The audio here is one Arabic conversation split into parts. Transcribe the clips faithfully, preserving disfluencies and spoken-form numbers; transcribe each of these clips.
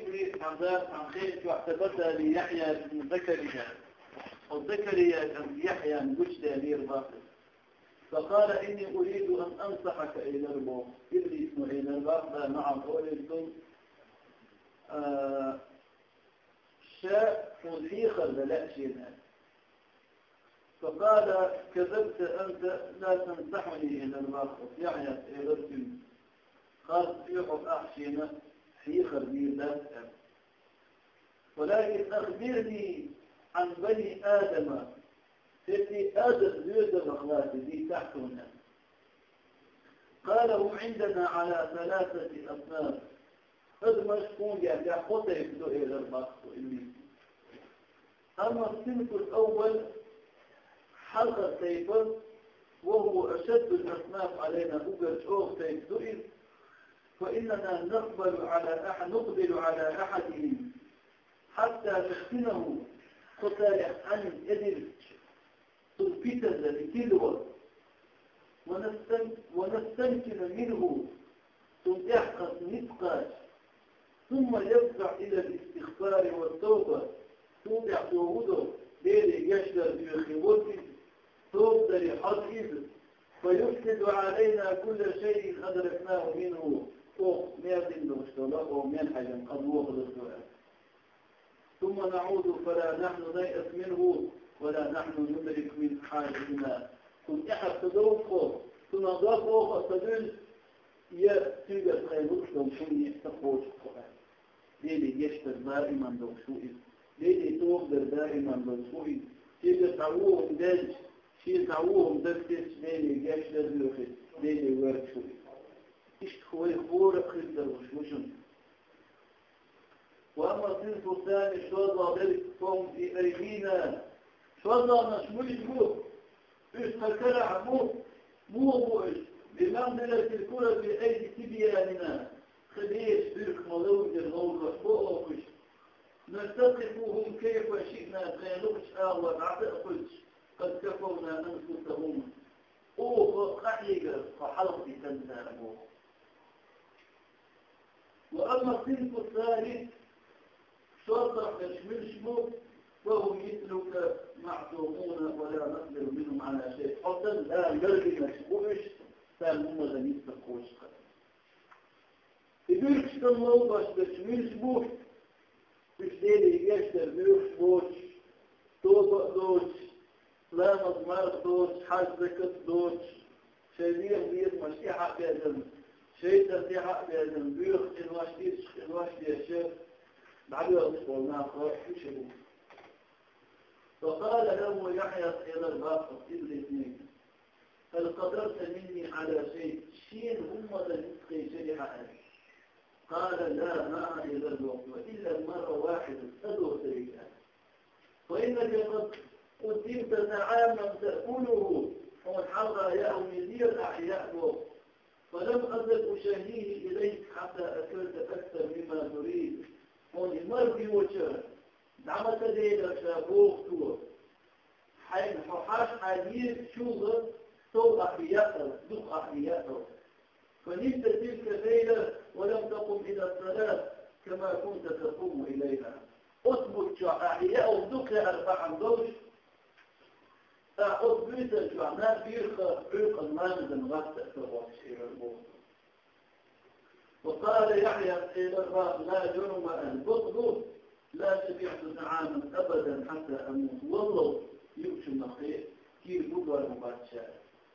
يقري عن ذلك عن خير واعتبرها ليحيى بن زكريا وزكريا بن يحيى بن بشدى ليرباطه فقال إني أريد أن أنصحك إلى الموت إذ اسمه إلى الباطة مع قولكم آه شاء مذيخا للا شيئا فقال كذبت أنت لا تنصحني إلى الباطة يعني إلى الجن قال يحب أحشينا حيخر بي لا تأم ولكن أخبرني عن بني آدم التي آدم زيود الأخلاق دي تحتنا قال هم عندنا على ثلاثة أصناف هذا مشكون يعني يحوط يبدو إلى الباقة أما الصنف الأول حلقة سيفر وهو أشد الأصناف علينا أجل أوه سيفدئ فإننا نقبل على أحد نقبل على أحدهم حتى نختنه قتال عن الإدل تلفتز لتلوى ونستمكن منه ثم يحقق نفقاش ثم يرجع إلى الاستغفار والتوبة ثم يعتوده ليلي يشتر بخبرته ثم لحظه فيفسد علينا كل شيء أدركناه منه أو مئة دوشتولا أو مئة حاجة قد وقل السؤال ثم نعود فلا نحن نيأس منه ولا نحن ندرك من حالنا ثم إحد تدوقه ثم ضافه فتدل يتوجد خيروش دوشوني تقوش القرآن ليلي يشتر دائما دوشوئي ليلي تقدر دائما دوشوئي تيجي تعوهم داج شيء تعوهم دكتش ليلي يشتر دوشوئي ليلي ورشوئي إيش هو خورق خلدر وشوشن وأما الصنف الثاني شو الله ذلك قوم في أيدينا شو الله نشمل جمهور إيش هكذا مو مو موش بمنزلة الكرة في أيدي تبياننا خليش بيرك ملوك الموضوع فوقش نلتقفهم كيف شئنا خيلوش آوة عتأقلش قد كفرنا أنفسهم أوه قحيقة فحلقي تنسى وأما الصنف الثالث شرطة يشملشمه وهم مثلك معصومون ولا نقدر منهم على شيء حتى الآن يرجي مشبوش فهم غنيت تقوش يقولك شتنلو باش بشملشموش مش ديلي يشتر بيوش توبق دوش لا مضمار دوش حاجبك دوش شيدير بيت مشي حق يزم شيء ترتي حق يزم بيوخ الواشديش الواشدي الشيخ بعد قلنا خاص شيء فقال له يحيى إلى الباقر الاثنين هل قدرت مني على شيء شيء هم لنسقي شيء حقا قال لا ما إلى الوقت وإلا المرة واحدة أدو سيئا وإنك قد قدمت نعاما تأكله والحظى يأوي لي الأحياء فلم أزل أشهيه إليك حتى أكلت أكثر مما تريد هون المرضي وجه دعمت ليلة شابوخ تو حين حاش حديث شوغ تو أحياء دق أحياء فنمت تلك الليلة ولم تقم إلى الصلاة كما كنت تقوم إليها أثبت أحياء دق أربع دوش أثبت الجعنات بيرخى بيرخى المانزن غسة تغوش إلى الموت وقال يحيى إلى الرب لا جرم البغض لا شبعت نعاما أبدا حتى أموت والله يمشي النخيل كيف بقى المباشر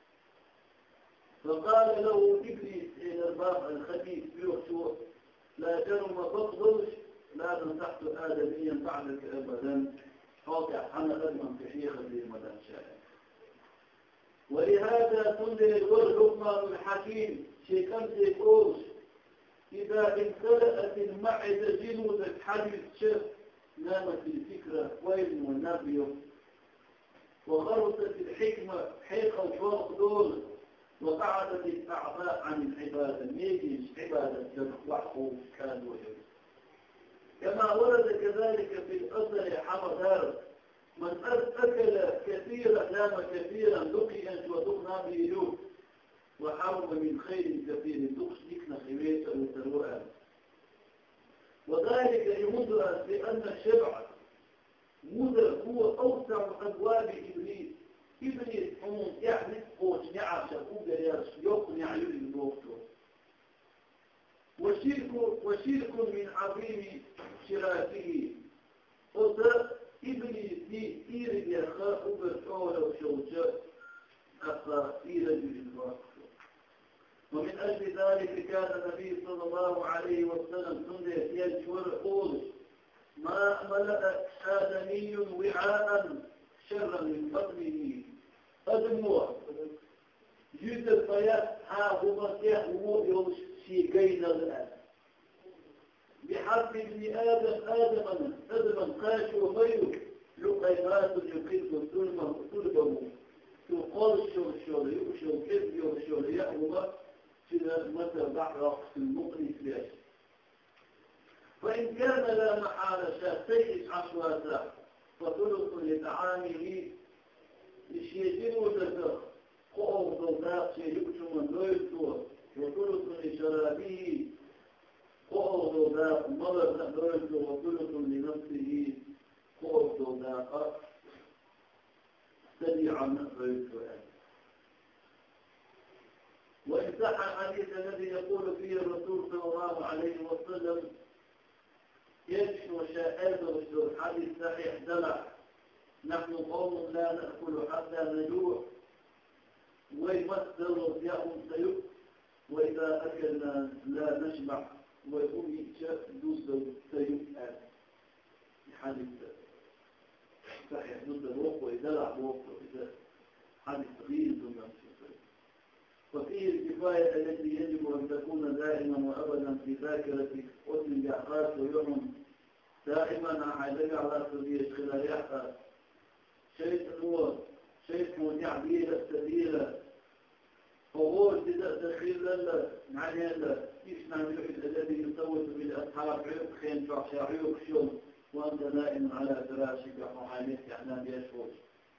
فقال له إبليس إلى الباب الخبيث بيوحشو لا جرم بغض لا ننتحت آدميا بعدك أبدا فاطع حنا أدمن في حيخ المدى شاء ولهذا تنزل الورد الحكيم شيكمت يقول إذا امتلأت المعدة جنود الحديث شف نامت الفكرة ويل والنبي وغرست الحكمة حيقة وفوق دول وقعدت الأعضاء عن العبادة ميجيش عبادة جمع كانوا كما ورد كذلك في الأثر حمدار من أكل كثيرا نام كثيرا لقيا ودقنا بيلوك وحرم من خير كثير دقش ديكنا خيريتا وتروءا وذلك وذلك لمدرك بأن الشبع مدرك هو أوسع أبواب إبليس. إبليس هم يعني قوش نعش أبدا يقنع يريد وقته. وشرك وشرك من عظيم شراكه. وذا إبليس يريد يخاف بالحول وشوجة أخا يريد وقته. ومن أجل ذلك كان النبي صلى الله عليه وسلم سنة يجور قول ما ملأ آدمي وعاء شرا من فضله أدموه جد الفيات حافظة يهو يوش شيقين الآن بحسب ابن آدم آدما آدما قاش وميو لقيمات يقيم ظلمه طلبه تقول الشغل الشغل يقشل كيف يقشل يأمر في متى بعرق في المقنس ليش. فإن كان لا محالة شاتيس عشواتا فطلق لطعامه لشيئين وتدخ قوم ضوضاق سيجبت من دويلته وطلق لشرابه قوم ضوضاق مضر دويلته وطلق لنفسه قوم ضوضاق سريعا دويلته. وإن صح الحديث الذي يقول فيه الرسول صلى الله عليه وسلم يجشو شائد وشو الحديث صحيح دلع نحن قوم لا نأكل حتى نجوع ويمثل ضياء سيؤ وإذا أكلنا لا نشبع ويقوم دوس سيؤ الحديث صحيح ضد الوقت ويدلع بوقت وإذا حديث صغير ضد وفيه الكفاية التي يجب أن تكون دائما وأبدا في ذاكرة أذن جعفات ويعم دائما عادك على سبيل خلال شيء هو شيء مودع بيه السبيل وهو ابتداء تخيل لله معنى الله يسمع الوحيد الذي يصوت بالأصحاب عيوب خين شعشع عيوب شوم وأنت نائم على فراشك وحاليك أحلام يشوش.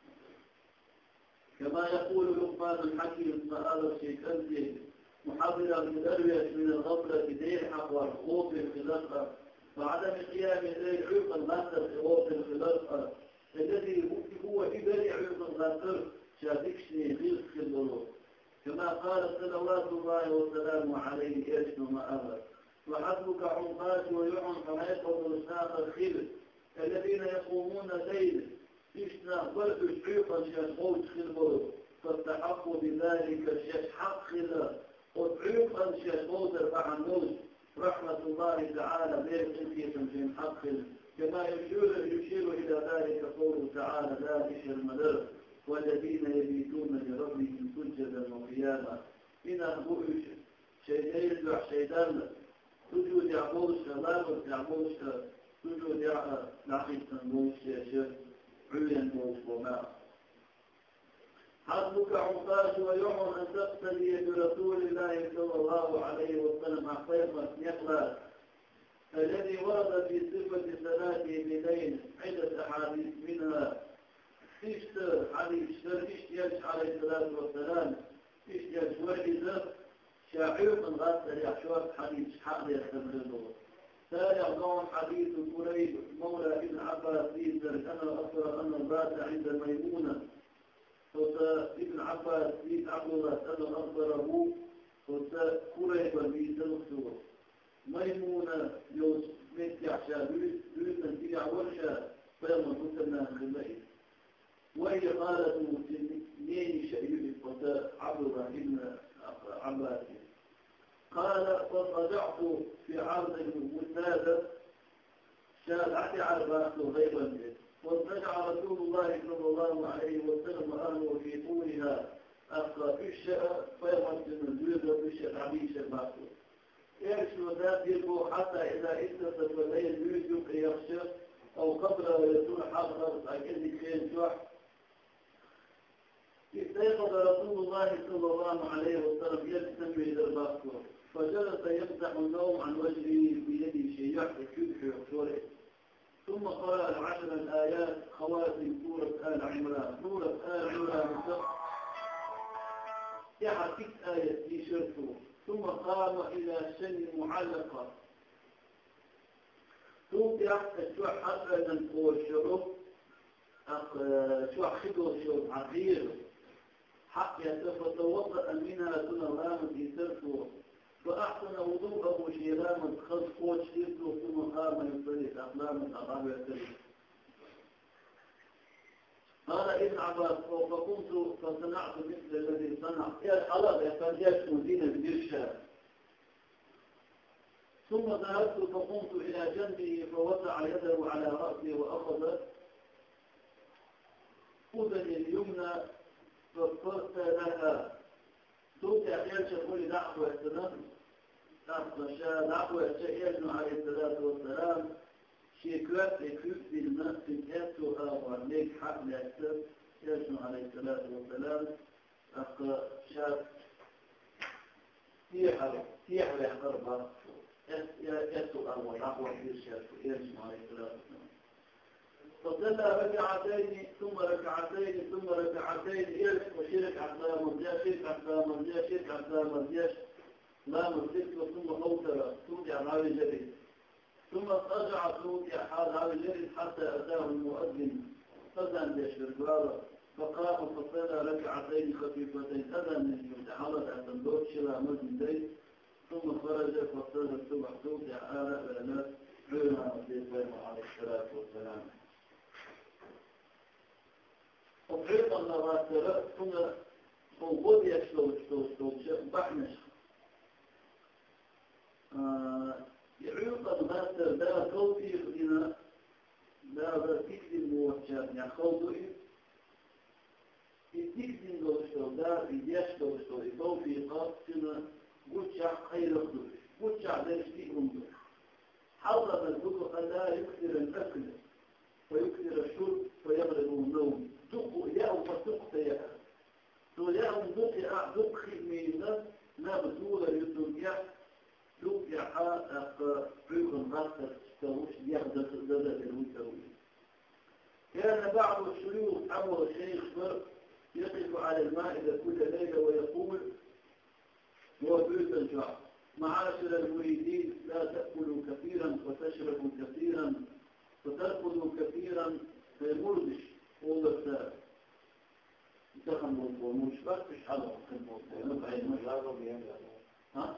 كما يقول لقمان الحكيم سأل الشيخ أنزل محاضرا مدروية من الغفلة ديحق والخوف الخلقة وعدم قيام ذي عيق الغاتر خوف الخلقة الذي هو إبري عيق الغاتر شابكشني غير خلقه كما قال صلوات الله وسلامه عليه يشنو ما أمر. وحسبك عمقات ويعن فميقظ رساق الخلق الذين يقومون ليل يشنا ولد عيقا شاشقوت خلقه فاستحقوا بذلك شاشحق خلقه وعيقا شاشقوت فعنوش رحمة الله تعالى غير قلقية من حق كما يشير, يشير إلى ذلك قوله تعالى ذلك المدر والذين يبيتون لربهم سجدا وقياما إن أخبر شيء يرجع شيطان سجود يعبوش لابد يعبوش سجود يعقيد تنبوش يشير عيا وماء. حسبك عقاش ويعمر أن تقتدي برسول الله صلى الله عليه وسلم حقيقة يقرأ الذي ورد في صفة صلاته بليل عدة أحاديث منها فيشتر حديث فيشتر عليه الصلاة والسلام فيشتر وإذا شاعر من غاسل يحشوات حديث حق يستمرده ثاني أضعون حديث قريب مولى ابن عباس يذكر أنا أخبر أن البات عند الميمونة ابن عباس بيت عبد الله أن أخبره قريب بيت الأخبر ميمونة يوس ميت يعشى بيت تنتيع ورشة فيما كنتنا خلائه وهي قالت نيني شيء عبد الله ابن عباس قال فرجعت في عرض المسادة شارعت عربات غيبا وارتجع رسول الله صلى الله عليه وسلم وأهله في طولها أخذ في الشأة فيمت النزول وفي الشأة عبيش المعصور يرشو ذات يربو حتى إذا استفت والليل يوجد يخشى أو قبل ويكون حضر أكد كين جوح استيقظ رسول الله صلى الله عليه وسلم يجتمع إلى المعصور فجلس يمسح النوم عن وجهه بيده شيء يحكي يحشوره ثم قرأ العشر الآيات خواتم سورة آل عمران سورة آل عمران يحكي آية في شرطه ثم قام إلى شن معلقة توقع شو حتى نقول شروط شو خدوا شو عبير حق يتوضأ منها كل رام يسرته فأحسن وضوءه شيرام خلص قوت شيرته ثم قام يصلي أقلام الأقام يصلي قال ابن عباس فقمت فصنعت مثل الذي صنع يا حلال يا فرجاش مدينة بدرشة ثم ذهبت فقمت إلى جنبه فوضع يده على رأسي وأخذ أذني اليمنى فاضطرت لها صوت أخير شكولي دعوة السلام دعوة الشيخ عليه الصلاة والسلام شيكوات يكوب في الناس في الأسو أو ليك حق لأكتب يشنو عليه الصلاة والسلام أخ شاب تيحر تيحر يحضر أسو أو دعوة يشنو عليه الصلاة والسلام فصلى ركعتين ثم ركعتين ثم ركعتين إلى وشرك عسى مرجع شرك عسى مرجع شرك عسى مرجع لا مرجع ثم أوتر توجع راوي جريد ثم رجع توجع حال راوي جريد حتى أتاه المؤذن أذن بشرقارة فقام فصلى ركعتين خفيفتين أذن من يتحرك عن تنبوت شرع مزن ثم خرج فصلى الصبح توجع آلاء الناس عينا عليه الصلاة والسلام وفريق الله تعالى ثم وقود يشلو شلو شلو شلو بحنش يعيق الماستر دا خوفي هنا دا بسيط الموجه يعني خوفي يتكزن لو شلو دا يشلو شلو يخوفي قاطنا قوتشع خير الدور قوتشع درش فيهم دور حضر الدور لا يكثر الأكل ويكثر الشرب ويغلب النوم دق ياو فتق يا تو ياو دق يا دق خدمينا ما بطولة يدنيا دق يا حق عيون غاسر تستوش يغدر زادة المتوي كان بعض الشيوخ أمر الشيخ بر يقف على المائدة كل ليلة ويقول هو بيت الجوع معاشر المريدين لا تأكلوا كثيرا وتشربوا كثيرا وتأكلوا كثيرا فيمردش وضع دخل موضوع مش بس مش حلوة في الموضوع مش عارف يعمل ها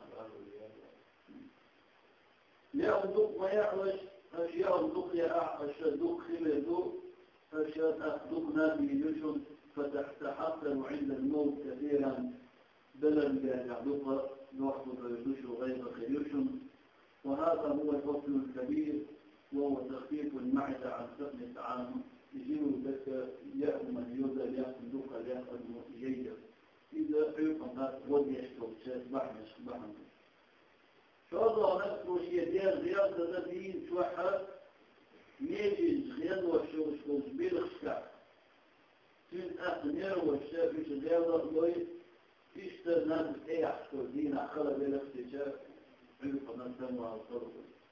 يأخذ ما يعرش أشياء ذوق يا أشياء ذوق خير ذوق أشياء ذوق نبي يشن فتحتحقر عند الموت كثيرا بلد يعلق لوحده يدوش غير خيرشن وهذا هو الفصل الكبير وهو تخفيف المعدة عن سقم الطعام يجيب لك يأم اليوزا يأخذ دوكا يأخذ جيدا إذا عيقا هذا ودي يشتغل شيء بحنا شبحنا شوضع نفسه شيء ديال رياضة دين شوحة ميجي خيال وشوش وش بيرخشكا تين أخنير وشافيش رياضة لوي يشتر ناس ايه أحكو دين أخلا بيرخشكا عيقا نسمى على الصرف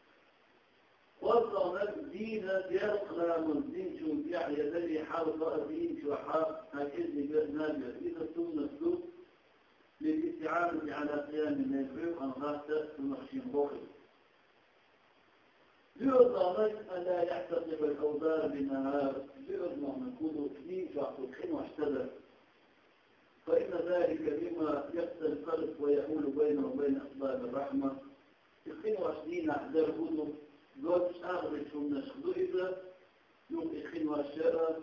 وصلت دين يقرأ من دين شو يعني الذي حرق دين شو حرق هكذا برنامج إذا ثم السوق للاستعانة على قيام من العيوب أنغاسة ونخشين بوخي ليضمن ألا يحتسب الأوزار بالنهار ليضمن من كل دين شعب الخين واحتدر فإن ذلك مما يقتل القلب ويحول بينه وبين أسباب الرحمة الخين واشدين أحذر كله قد أغرق من الشدوئة يوم إخين والشارع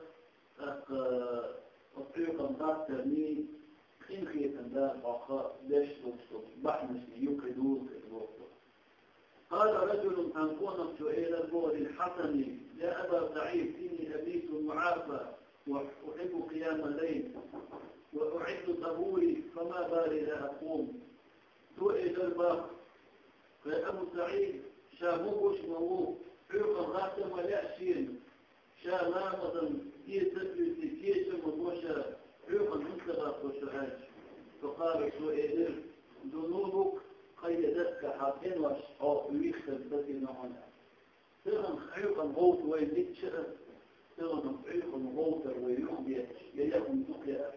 أطريقا بعد ترمي خين خيطا دا بقاء ليش تبصر بحنش يوكدور كدوكتور قال رجل أنكون سؤالا هو للحسن يا أبا سعيد إني أبيت معافى وأحب قيام الليل وأعد طهوري فما بالي لا أقوم سئل الباب فيا أبو سعيد شابوش موو عيقا غاتم ولا شين شا لامضا يتبلي كيش مبوشا عيقا منتغى وشعاج فقال سؤال ذنوبك قيدتك حقين وشعاق ويختل بكي نعنا تغن عيقا غوت ويديك شأن تغن عيقا غوتر ويخبي يليكم دقيا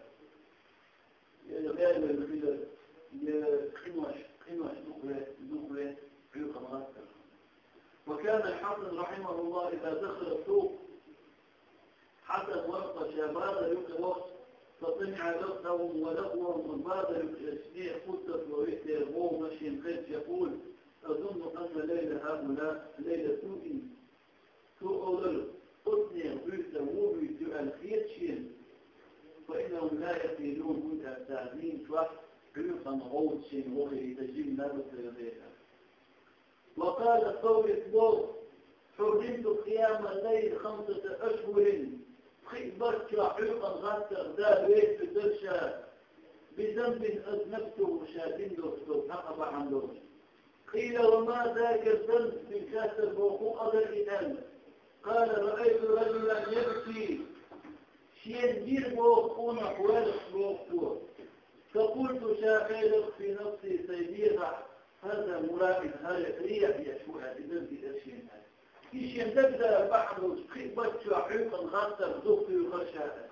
يغير الخلال يخنوش خنوش دقيا دقيا عيقا غاتر وكان وكان الحسن رحمه الله إذا دخل السوق حسن وقت شباب يقرأ فطمع لقهم ولقوهم وبعد يشبيع قدس ويحتر مو مشي خير يقول أظن أن ليلة هؤلاء ليلة سوء سوء أولر أثني بيت وبيت الخير شيء فإنهم لا يقيلون من التعليم شوح بيوخا غوض شيء وغير تجيب نابت لغيرها. وقال الثوري الثور حرمت قيام الليل خمسة أشهر خيبرت حلقا غاتر ذا بيت في الدرشة بذنب أذنبته شاتين دوستو حقب عن دوش. قيل وما ذاك الذنب من كاسر بوخو أضل الآن. قال رأيت رجلا يبكي شين دير بوخونا حوالك بوخو فقلت شاخيلك في نفسي سيديها هذا مرائد هذا ريح يشوها بذنب الأشياء هذا إيش يندبدا بعض خيبت حلقا غاتر ذوقي وخشاها.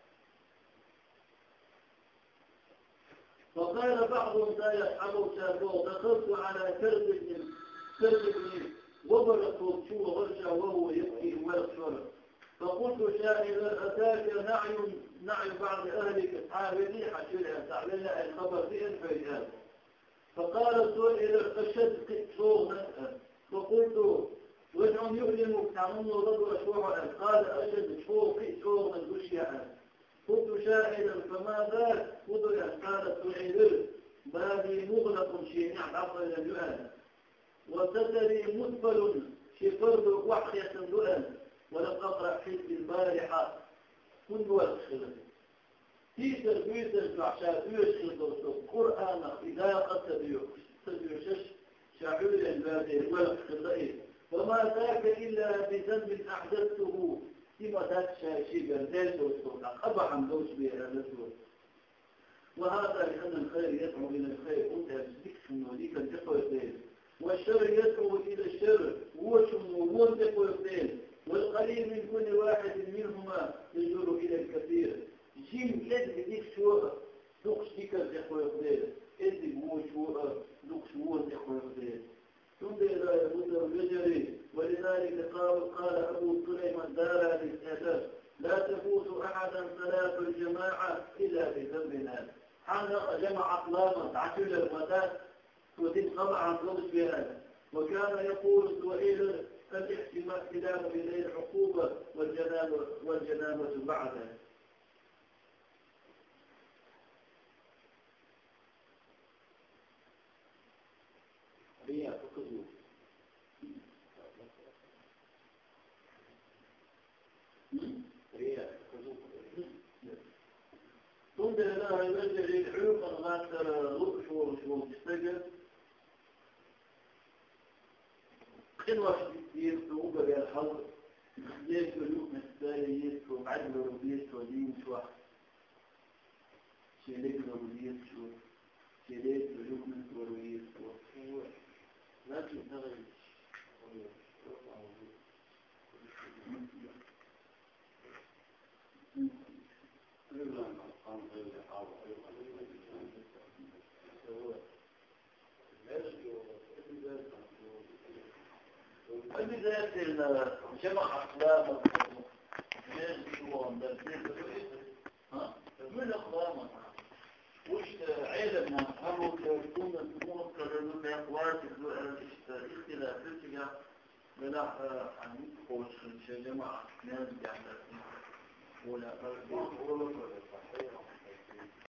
فقال بعضهم لا يسحبوا شابوه دخلت على كرب بن كرب بن وبرك وبشوه غرشا وهو يبكي ويغشر فقلت شاهدا أتاك نعي نعي بعض أهلك أصحابني حشرها تعلنا الخبر في الفيدان. فقال سئل أشد صوغ نسأل فقلت وإنهم يؤلمك تعملوا رضو أشوعها قال أشد صوغ صوغ من دشيها. كنت شاهدا فما ذاك قدر قال سئل بابي مغلق شيء عقل الجهل وستري مثبل شفرد وحية دؤل ولم أقرأ حيث البارحة كل والخلق في تربية الفحشاء يشخص القرآن إذا قد تبيشش شعور البادئ والخلق وما ذاك إلا بذنب أحدثته كما ذاك شيء بردال والسلطة قبعا دوش بها نسوه. وهذا لأن الخير يدعو إلى الخير قلت أبسكت وليك التقوى الدين والشر يدعو إلى الشر وشم ومنتقى الدين والقليل من كل واحد منهما يجر إلى الكثير. جيم لازم ديك شوء دوكش ديك التقوى الدين إذن هو شوء دوكش هو التقوى الدين ثم إلى يمد الرجل. ولذلك قال قال أبو سليمان دار للأدب لا تفوت أحدا صلاة الجماعة إلا بذنبنا. حنا جمع أقلاما عشر المدات وتنقطع عن ضبط بهذا. وكان يقول سئل الاحتمال خلاف إليه العقوبة والجنابة والجنابة بعدها. ثم لها يبدل العلوم الغاتر رؤش ورشوه تستجل خلوة يسوه بقى الحظ يسوه يوم الثاني يسوه عدل ربيسوه دين شوح شليك ربيسوه شليك يوم ربيسوه لا تنتغل فبذات الجمع أقلام من أقلام وش علم أمر يكون الأمور كذلك أقوات اختلافاتها بلا عن خوش جماعة ناس يعني ولا